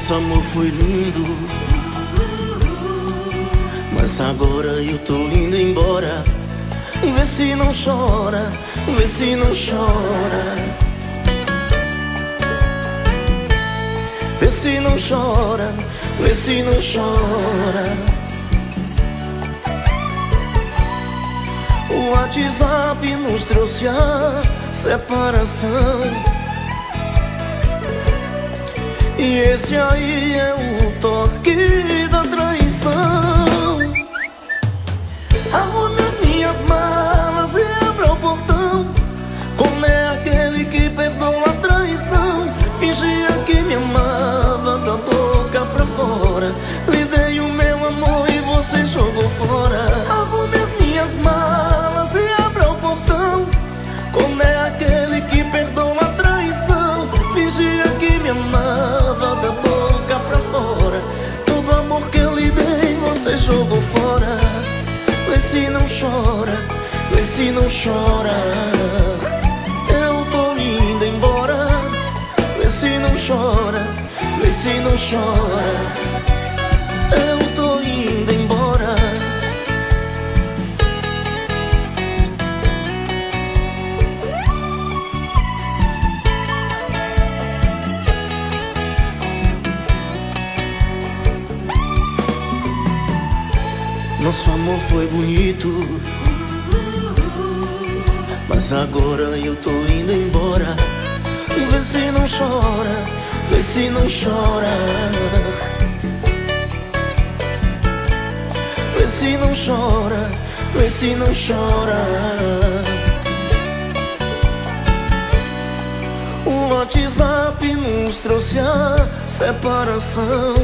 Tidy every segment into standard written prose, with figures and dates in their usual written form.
Nosso amor foi lindo, mas agora eu tô indo embora. Vê se não chora, vê se não chora. Vê se não chora, vê se não chora. O WhatsApp nos trouxe a separação, e esse aí é o toque da traição. Arrume as minhas malas e abra o portão. Como é aquele que perdoa a traição? Fingia que me amava da boca pra fora. Lhe dei o meu amor e você jogou fora. Arrume as minhas malas e abra o portão. Como é aquele que perdoa a traição? Fingia que me amava da boca pra fora. Todo o amor que eu lhe dei você jogou fora. Vê se não chora, vê se não chora. Eu tô indo embora. Vê se não chora, vê se não chora. Eu tô indo embora. Nosso amor foi bonito, mas agora eu tô indo embora. Vê se não chora, vê se não chora. Vê se não chora, vê se não chora. O WhatsApp nos trouxe a separação,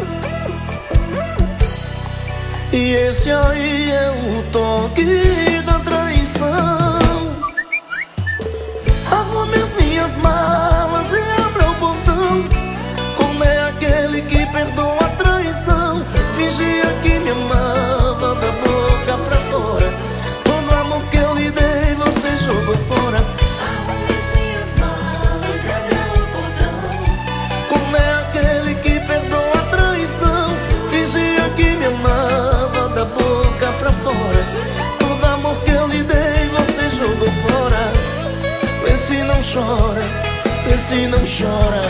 e esse aí é o toque da traição. Arrume as minhas malas e abra o portão. Como é aquele que perdoa a traição? Fingia que me amava da boca pra fora. Todo o amor que eu lhe dei você jogou fora. Arrume as minhas malas e abra o portão. Como é aquele que perdoa a traição? Fingia que me amava da boca pra fora. Todo amor que eu lhe dei você jogou fora. Vê se não chora, vê se não chora.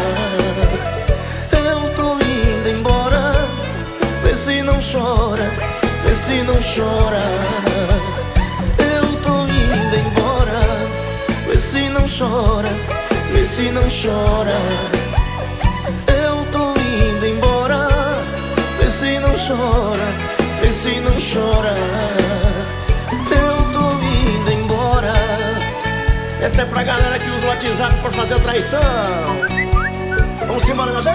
Eu tô indo embora. Vê se não chora, vê se não chora. Eu tô indo embora. Vê se não chora, vê se não chora. Eu tô indo embora. Vê se não chora, vê se não chora. Eu tô indo embora. Essa é pra galera que usa o WhatsApp pra fazer a traição. Vamos embora, nós.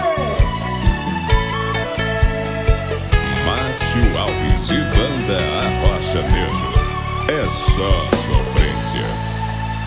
Márcio Alves e Banda Arrocha Nejo. É só